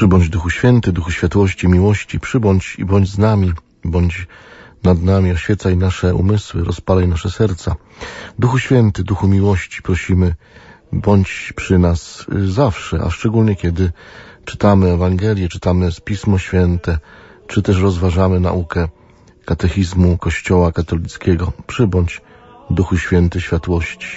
Przybądź Duchu Święty, Duchu Światłości, miłości, przybądź i bądź z nami, bądź nad nami, oświecaj nasze umysły, rozpalaj nasze serca. Duchu Święty, Duchu miłości, prosimy, bądź przy nas zawsze, a szczególnie kiedy czytamy Ewangelię, czytamy Pismo Święte, czy też rozważamy naukę katechizmu Kościoła katolickiego. Przybądź Duchu Święty światłości.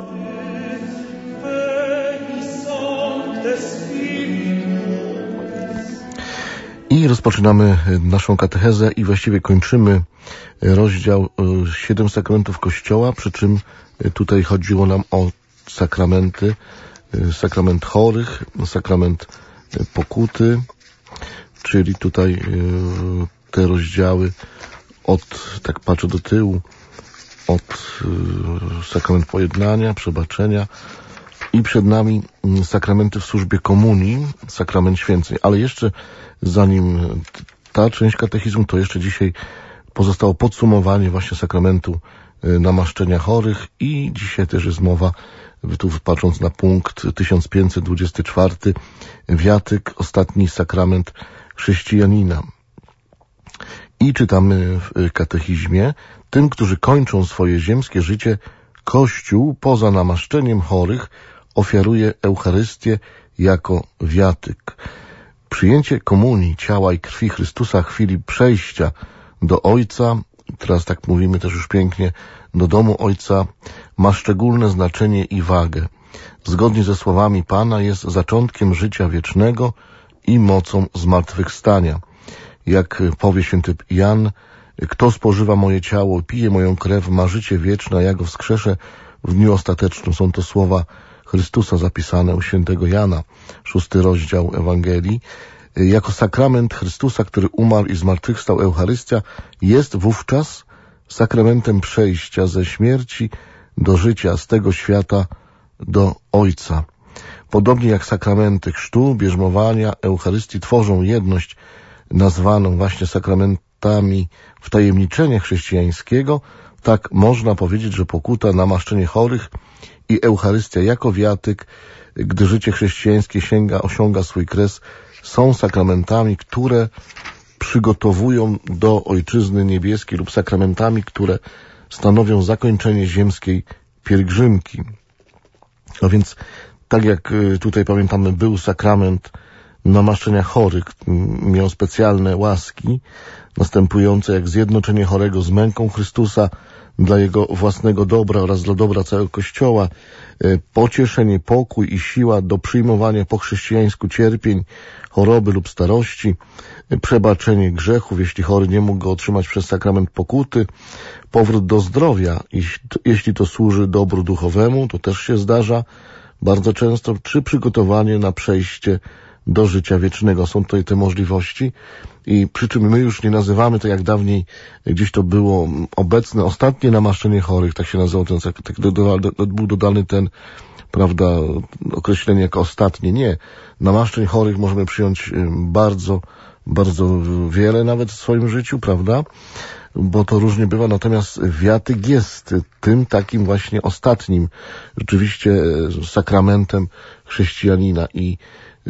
I rozpoczynamy naszą katechezę i właściwie kończymy rozdział 7 sakramentów Kościoła, przy czym tutaj chodziło nam o sakramenty, sakrament chorych, sakrament pokuty, czyli tutaj te rozdziały tak patrzę do tyłu, od sakrament pojednania, przebaczenia i przed nami sakramenty w służbie komunii, sakrament święceń. Ale jeszcze zanim ta część katechizmu, to jeszcze dzisiaj pozostało podsumowanie właśnie sakramentu namaszczenia chorych i dzisiaj też jest mowa, tu patrząc na punkt 1524, wiatyk, ostatni sakrament chrześcijanina. I czytamy w katechizmie: tym, którzy kończą swoje ziemskie życie, Kościół poza namaszczeniem chorych ofiaruje Eucharystię jako wiatyk. Przyjęcie komunii ciała i krwi Chrystusa w chwili przejścia do Ojca, teraz tak mówimy też już pięknie, do domu Ojca, ma szczególne znaczenie i wagę. Zgodnie ze słowami Pana jest zaczątkiem życia wiecznego i mocą zmartwychwstania. Jak powie święty Jan: kto spożywa moje ciało, pije moją krew, ma życie wieczne, a ja go wskrzeszę w dniu ostatecznym. Są to słowa Chrystusa zapisane u świętego Jana, 6 rozdział Ewangelii. Jako sakrament Chrystusa, który umarł i zmartwychwstał, Eucharystia jest wówczas sakramentem przejścia ze śmierci do życia, z tego świata do Ojca. Podobnie jak sakramenty chrztu, bierzmowania, Eucharystii tworzą jedność nazwaną właśnie sakramentami wtajemniczenia chrześcijańskiego, tak można powiedzieć, że pokuta, namaszczenie chorych i Eucharystia jako wiatyk, gdy życie chrześcijańskie osiąga swój kres, są sakramentami, które przygotowują do Ojczyzny Niebieskiej lub sakramentami, które stanowią zakończenie ziemskiej pielgrzymki. A więc tak jak tutaj pamiętamy, był sakrament namaszczenia chorych, miał specjalne łaski następujące jak zjednoczenie chorego z męką Chrystusa dla jego własnego dobra oraz dla dobra całego Kościoła, pocieszenie, pokój i siła do przyjmowania po chrześcijańsku cierpień, choroby lub starości, przebaczenie grzechów, jeśli chory nie mógł go otrzymać przez sakrament pokuty, powrót do zdrowia, jeśli to służy dobru duchowemu, to też się zdarza bardzo często, czy przygotowanie na przejście do życia wiecznego. Są tutaj te możliwości i przy czym my już nie nazywamy to jak dawniej, gdzieś to było obecne, ostatnie namaszczenie chorych, tak się nazywał ten, był dodany ten, prawda, określenie jako ostatnie. Nie. Namaszczeń chorych możemy przyjąć bardzo, bardzo wiele nawet w swoim życiu, prawda? Bo to różnie bywa, natomiast wiatyk jest tym takim właśnie ostatnim, rzeczywiście sakramentem chrześcijanina i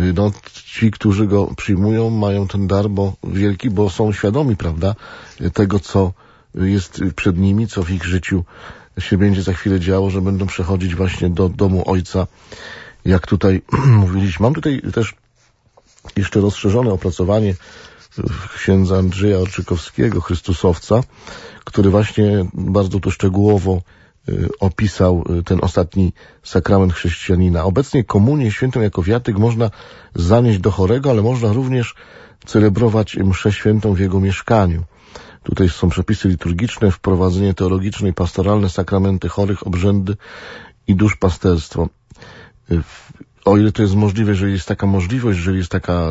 ci, którzy go przyjmują, mają ten dar wielki, bo są świadomi, prawda, tego, co jest przed nimi, co w ich życiu się będzie za chwilę działo, że będą przechodzić właśnie do domu Ojca, jak tutaj mówiliśmy. Mam tutaj też jeszcze rozszerzone opracowanie księdza Andrzeja Orczykowskiego, Chrystusowca, który właśnie bardzo tu szczegółowo opisał ten ostatni sakrament chrześcijanina. Obecnie komunię świętą jako wiatyk można zanieść do chorego, ale można również celebrować mszę świętą w jego mieszkaniu. Tutaj są przepisy liturgiczne, wprowadzenie teologiczne i pastoralne, sakramenty chorych, obrzędy i duszpasterstwo. O ile to jest możliwe, jeżeli jest taka możliwość, jeżeli jest taka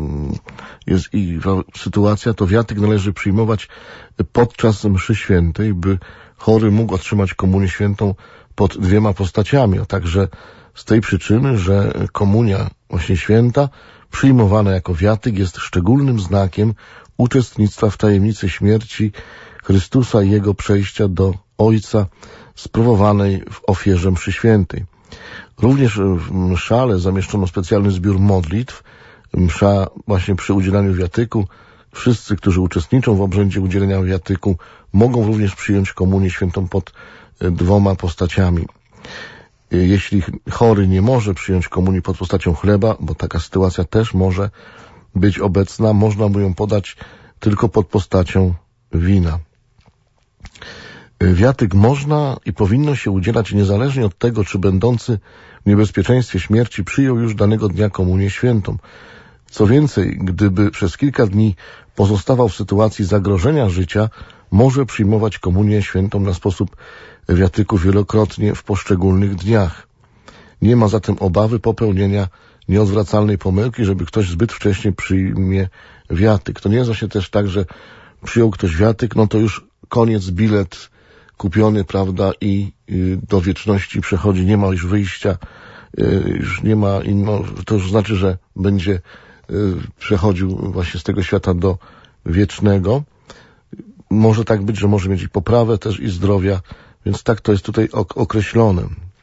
sytuacja, to wiatyk należy przyjmować podczas mszy świętej, by chory mógł otrzymać komunię świętą pod 2 postaciami, a także z tej przyczyny, że komunia właśnie święta przyjmowana jako wiatyk jest szczególnym znakiem uczestnictwa w tajemnicy śmierci Chrystusa i Jego przejścia do Ojca sprawowanej w ofierze mszy świętej. Również w mszale zamieszczono specjalny zbiór modlitw msza właśnie przy udzielaniu wiatyku. Wszyscy, którzy uczestniczą w obrzędzie udzielenia wiatyku, mogą również przyjąć komunię świętą pod dwoma postaciami. Jeśli chory nie może przyjąć komunii pod postacią chleba, bo taka sytuacja też może być obecna, można mu ją podać tylko pod postacią wina. Wiatyk można i powinno się udzielać niezależnie od tego, czy będący w niebezpieczeństwie śmierci przyjął już danego dnia komunię świętą. Co więcej, gdyby przez kilka dni pozostawał w sytuacji zagrożenia życia, może przyjmować komunię świętą na sposób wiatyku wielokrotnie w poszczególnych dniach. Nie ma zatem obawy popełnienia nieodwracalnej pomyłki, żeby ktoś zbyt wcześnie przyjmie wiatyk. To nie jest właśnie też tak, że przyjął ktoś wiatyk, no to już koniec, bilet kupiony, prawda, i do wieczności przechodzi, nie ma już wyjścia, już nie ma to już znaczy, że będzie przechodził właśnie z tego świata do wiecznego. Może tak być, że może mieć i poprawę też i zdrowia, więc tak to jest tutaj określone.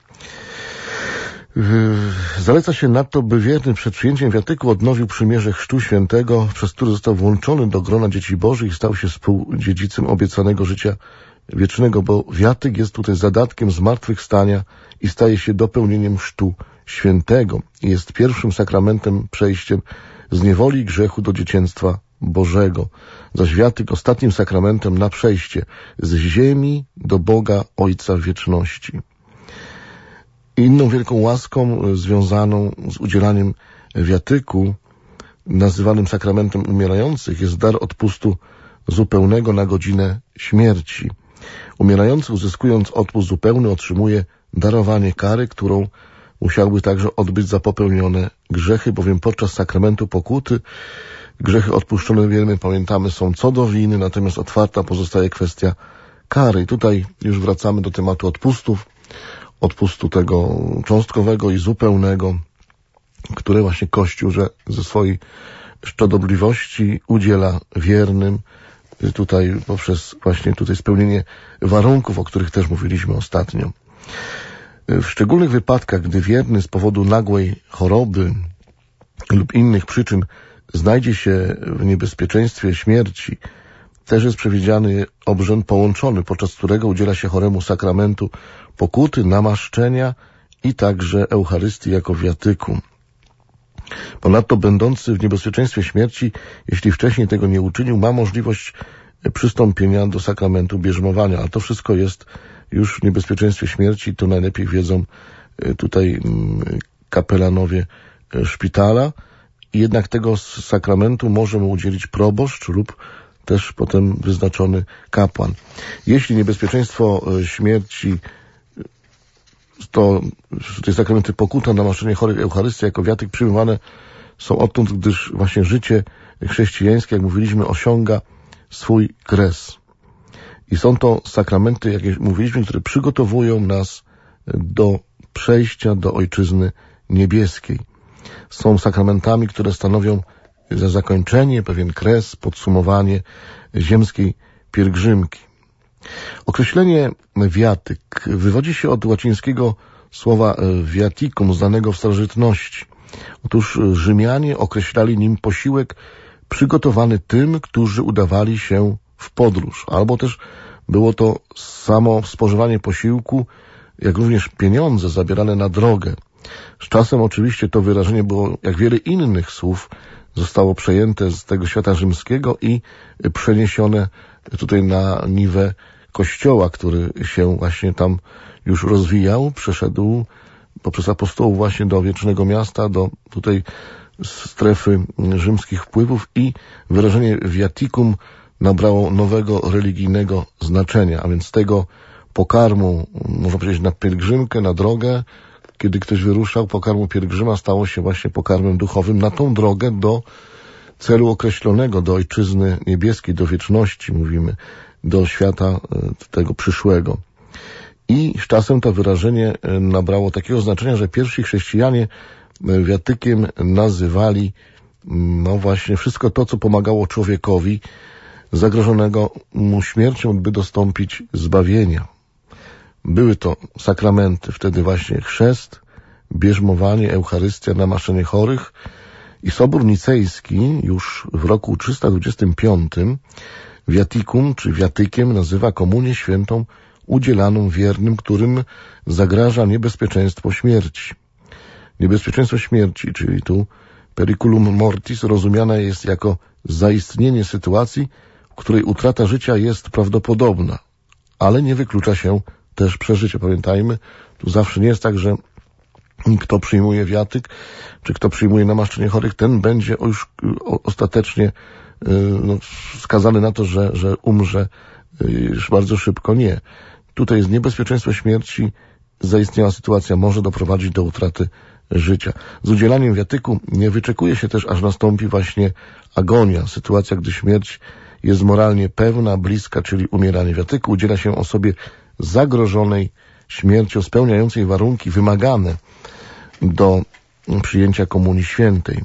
Zaleca się nadto, by wierny przed przyjęciem wiatyku odnowił przymierze Chrztu Świętego, przez który został włączony do grona dzieci Bożych i stał się współdziedzicem obiecanego życia wiecznego, bo wiatyk jest tutaj zadatkiem zmartwychwstania i staje się dopełnieniem Chrztu Świętego. Jest pierwszym sakramentem przejściem z niewoli i grzechu do dzieciństwa Bożego, zaś wiatyk ostatnim sakramentem na przejście z ziemi do Boga Ojca w wieczności. Inną wielką łaską związaną z udzielaniem wiatyku, nazywanym sakramentem umierających, jest dar odpustu zupełnego na godzinę śmierci. Umierający, uzyskując odpust zupełny, otrzymuje darowanie kary, którą musiałby także odbyć za popełnione grzechy, bowiem podczas sakramentu pokuty grzechy odpuszczone, wiemy, pamiętamy, są co do winy, natomiast otwarta pozostaje kwestia kary. I tutaj już wracamy do tematu odpustu tego cząstkowego i zupełnego, które właśnie Kościół, że ze swojej szczodobliwości udziela wiernym, tutaj poprzez właśnie tutaj spełnienie warunków, o których też mówiliśmy ostatnio. W szczególnych wypadkach, gdy wierny z powodu nagłej choroby lub innych przyczyn znajdzie się w niebezpieczeństwie śmierci, też jest przewidziany obrzęd połączony, podczas którego udziela się choremu sakramentu pokuty, namaszczenia i także Eucharystii jako wiatyku. Ponadto będący w niebezpieczeństwie śmierci, jeśli wcześniej tego nie uczynił, ma możliwość przystąpienia do sakramentu bierzmowania, a to wszystko jest już w niebezpieczeństwie śmierci, to najlepiej wiedzą tutaj kapelanowie szpitala, i jednak tego sakramentu może mu udzielić proboszcz lub też potem wyznaczony kapłan. Jeśli niebezpieczeństwo śmierci to te sakramenty pokuta, namaszczenie chorych, Eucharystia jako wiatyk przyjmowane są odtąd, gdyż właśnie życie chrześcijańskie, jak mówiliśmy, osiąga swój kres. I są to sakramenty, jak mówiliśmy, które przygotowują nas do przejścia do Ojczyzny Niebieskiej. Są sakramentami, które stanowią za zakończenie, pewien kres, podsumowanie ziemskiej pielgrzymki. Określenie wiatyk wywodzi się od łacińskiego słowa viaticum, znanego w starożytności. Otóż Rzymianie określali nim posiłek przygotowany tym, którzy udawali się w podróż, albo też było to samo spożywanie posiłku, jak również pieniądze zabierane na drogę. Z czasem oczywiście to wyrażenie było, jak wiele innych słów, zostało przejęte z tego świata rzymskiego i przeniesione tutaj na niwę Kościoła, który się właśnie tam już rozwijał, przeszedł poprzez apostołów właśnie do wiecznego miasta, do tutaj strefy rzymskich wpływów i wyrażenie viaticum nabrało nowego religijnego znaczenia, a więc tego pokarmu, można powiedzieć, na pielgrzymkę, na drogę, kiedy ktoś wyruszał, pokarmu pielgrzyma stało się właśnie pokarmem duchowym na tą drogę do celu określonego, do Ojczyzny Niebieskiej, do wieczności, mówimy, do świata tego przyszłego. I z czasem to wyrażenie nabrało takiego znaczenia, że pierwsi chrześcijanie wiatykiem nazywali no właśnie wszystko to, co pomagało człowiekowi zagrożonego mu śmiercią, by dostąpić zbawienia. Były to sakramenty, wtedy właśnie chrzest, bierzmowanie, Eucharystia, namaszczenie chorych I Sobór Nicejski już w roku 325 Viaticum, czy Wiatykiem, nazywa komunię świętą udzielaną wiernym, którym zagraża niebezpieczeństwo śmierci. Niebezpieczeństwo śmierci, czyli tu periculum mortis, rozumiana jest jako zaistnienie sytuacji, w której utrata życia jest prawdopodobna, ale nie wyklucza się też przeżycie. Pamiętajmy, tu zawsze nie jest tak, że kto przyjmuje wiatyk, czy kto przyjmuje namaszczenie chorych, ten będzie już ostatecznie skazany na to, że umrze już bardzo szybko. Nie. Tutaj jest niebezpieczeństwo śmierci, zaistniała sytuacja może doprowadzić do utraty życia. Z udzielaniem wiatyku nie wyczekuje się też, aż nastąpi właśnie agonia, sytuacja, gdy śmierć jest moralnie pewna, bliska, czyli umieranie. Wiatyku udziela się osobie zagrożonej śmiercią, spełniającej warunki wymagane do przyjęcia Komunii Świętej.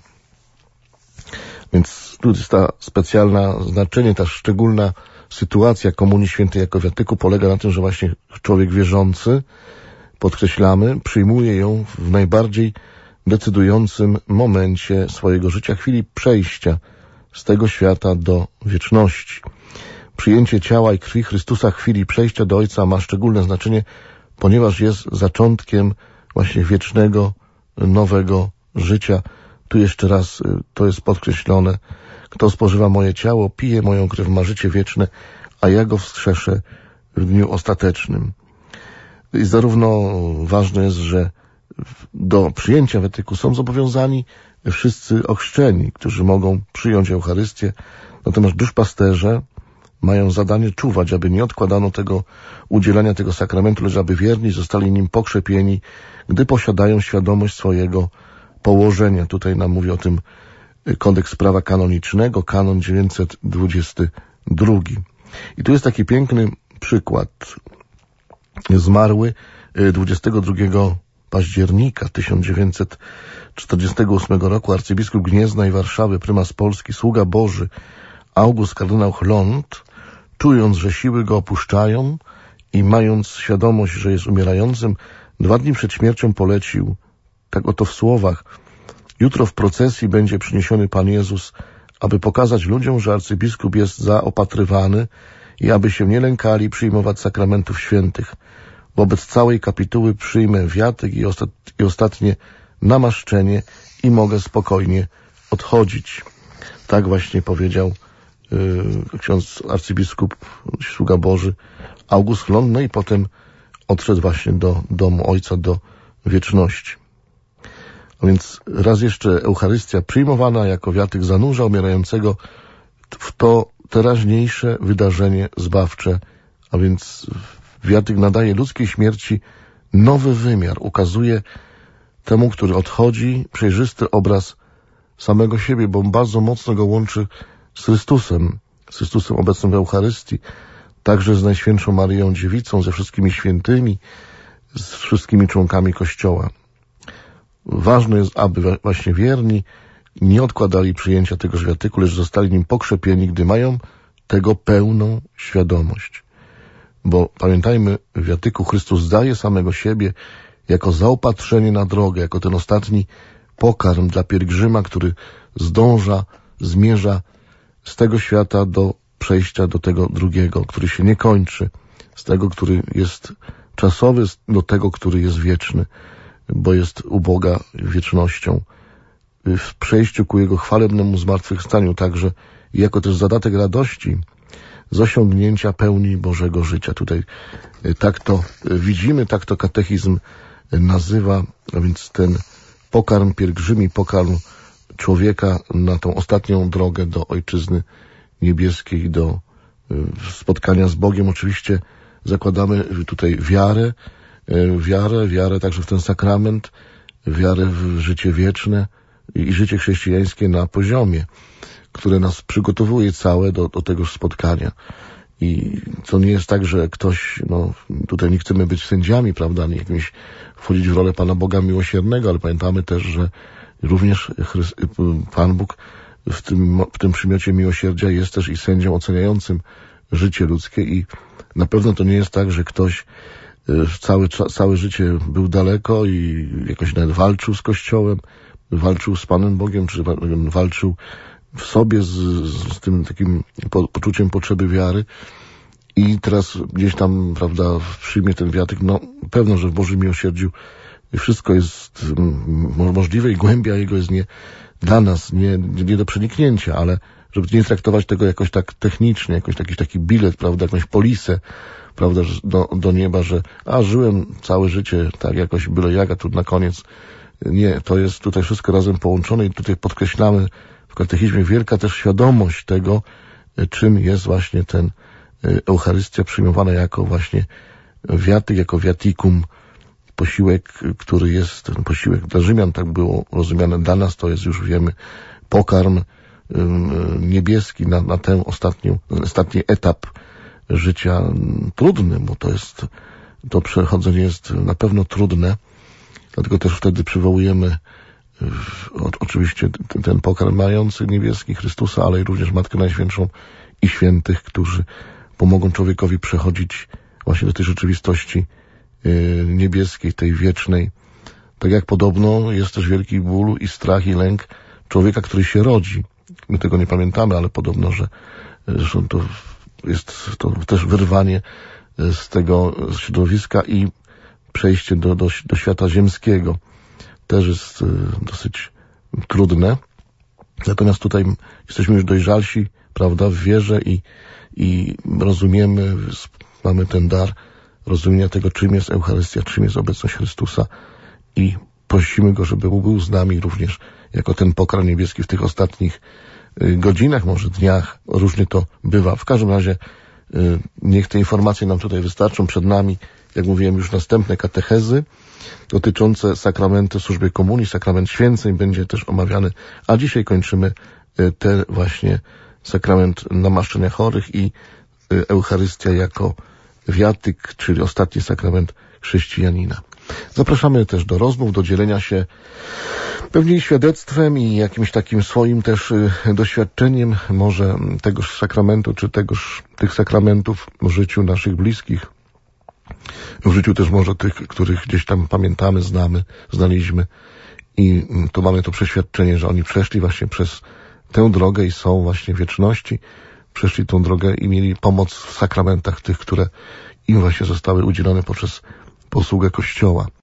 Więc tu jest ta specjalna znaczenie, ta szczególna sytuacja Komunii Świętej jako wiatyku polega na tym, że właśnie człowiek wierzący, podkreślamy, przyjmuje ją w najbardziej decydującym momencie swojego życia, chwili przejścia z tego świata do wieczności. Przyjęcie ciała i krwi Chrystusa w chwili przejścia do Ojca ma szczególne znaczenie, ponieważ jest zaczątkiem właśnie wiecznego, nowego życia. Tu jeszcze raz to jest podkreślone. Kto spożywa moje ciało, pije moją krew, ma życie wieczne, a ja go wskrzeszę w dniu ostatecznym. I zarówno ważne jest, że do przyjęcia wiatyku są zobowiązani wszyscy ochrzczeni, którzy mogą przyjąć Eucharystię, natomiast duszpasterze mają zadanie czuwać, aby nie odkładano tego udzielania tego sakramentu, lecz aby wierni zostali nim pokrzepieni, gdy posiadają świadomość swojego położenia. Tutaj nam mówi o tym kodeks prawa kanonicznego, kanon 922. I tu jest taki piękny przykład. Zmarły 22 października 1948 roku arcybiskup Gniezna i Warszawy, prymas Polski, sługa Boży August kardynał Chlont, czując, że siły go opuszczają i mając świadomość, że jest umierającym, 2 dni przed śmiercią polecił, tak oto w słowach: jutro w procesji będzie przyniesiony Pan Jezus, aby pokazać ludziom, że arcybiskup jest zaopatrywany i aby się nie lękali przyjmować sakramentów świętych. Wobec całej kapituły przyjmę wiatyk i ostatnie namaszczenie i mogę spokojnie odchodzić. Tak właśnie powiedział ksiądz arcybiskup, sługa Boży August Chlont, no i potem odszedł właśnie do domu Ojca, do wieczności. A więc raz jeszcze Eucharystia przyjmowana jako wiatyk zanurza umierającego w to teraźniejsze wydarzenie zbawcze, a więc wiatyk nadaje ludzkiej śmierci nowy wymiar, ukazuje temu, który odchodzi, przejrzysty obraz samego siebie, bo bardzo mocno go łączy z Chrystusem obecnym w Eucharystii, także z Najświętszą Maryją Dziewicą, ze wszystkimi świętymi, z wszystkimi członkami Kościoła. Ważne jest, aby właśnie wierni nie odkładali przyjęcia tegoż wiatyku, lecz zostali nim pokrzepieni, gdy mają tego pełną świadomość. Bo pamiętajmy, w wiatyku Chrystus daje samego siebie jako zaopatrzenie na drogę, jako ten ostatni pokarm dla pielgrzyma, który zmierza z tego świata do przejścia do tego drugiego, który się nie kończy, z tego, który jest czasowy, do tego, który jest wieczny, bo jest u Boga wiecznością. W przejściu ku Jego chwalebnemu zmartwychwstaniu także jako też zadatek radości z osiągnięcia pełni Bożego życia. Tutaj tak to widzimy, tak to katechizm nazywa, a więc ten pokarm pielgrzymi, pokarm człowieka na tą ostatnią drogę do Ojczyzny Niebieskiej, do spotkania z Bogiem. Oczywiście zakładamy tutaj wiarę także w ten sakrament, wiarę w życie wieczne i życie chrześcijańskie na poziomie, które nas przygotowuje całe do tegoż spotkania. I to nie jest tak, że ktoś, tutaj nie chcemy być sędziami, prawda, nie jakimś wchodzić w rolę Pana Boga miłosiernego, ale pamiętamy też, że również Pan Bóg w tym przymiocie miłosierdzia jest też i sędzią oceniającym życie ludzkie i na pewno to nie jest tak, że ktoś całe życie był daleko i jakoś nawet walczył z Kościołem, walczył z Panem Bogiem, czy walczył w sobie z tym takim poczuciem potrzeby wiary i teraz gdzieś tam, prawda, przyjmie ten wiatyk. No pewno, że w Bożym miłosierdziu wszystko jest możliwe i głębia Jego jest nie dla nas, nie do przeniknięcia, ale żeby nie traktować tego jakoś tak technicznie, jakoś taki bilet, prawda, jakąś polisę, prawda, do nieba, że żyłem całe życie tak jakoś byle jak, a tu na koniec. Nie, to jest tutaj wszystko razem połączone i tutaj podkreślamy w katechizmie wielka też świadomość tego, czym jest właśnie ten Eucharystia przyjmowana jako właśnie wiatyk, jako viaticum, posiłek, który jest, ten posiłek dla Rzymian tak było rozumiane, dla nas to jest, już wiemy, pokarm niebieski na ten ostatni etap życia trudny, bo to przechodzenie jest na pewno trudne, dlatego też wtedy przywołujemy oczywiście ten pokarm mający niebieski Chrystusa, ale i również Matkę Najświętszą i świętych, którzy pomogą człowiekowi przechodzić właśnie do tej rzeczywistości niebieskiej, tej wiecznej. Tak jak podobno jest też wielki ból i strach i lęk człowieka, który się rodzi. My tego nie pamiętamy, ale podobno, że zresztą to jest to też wyrwanie z tego środowiska i przejście do świata ziemskiego. Też jest dosyć trudne. Natomiast tutaj jesteśmy już dojrzalsi, prawda, w wierze i rozumiemy, mamy ten dar rozumienia tego, czym jest Eucharystia, czym jest obecność Chrystusa i prosimy Go, żeby był z nami również jako ten pokarm niebieski w tych ostatnich godzinach, może dniach. Różnie to bywa. W każdym razie niech te informacje nam tutaj wystarczą. Przed nami, jak mówiłem, już następne katechezy dotyczące sakramentu służby komunii, sakrament święceń będzie też omawiany, a dzisiaj kończymy te właśnie sakrament namaszczenia chorych i Eucharystia jako wiatyk, czyli ostatni sakrament chrześcijanina. Zapraszamy też do rozmów, do dzielenia się pewnie świadectwem i jakimś takim swoim też doświadczeniem może tegoż sakramentu, czy tych sakramentów w życiu naszych bliskich, w życiu też może tych, których gdzieś tam pamiętamy, znaliśmy i to mamy to przeświadczenie, że oni przeszli właśnie przez tę drogę i są właśnie w wieczności, przeszli tą drogę i mieli pomoc w sakramentach tych, które im właśnie zostały udzielone poprzez posługę Kościoła.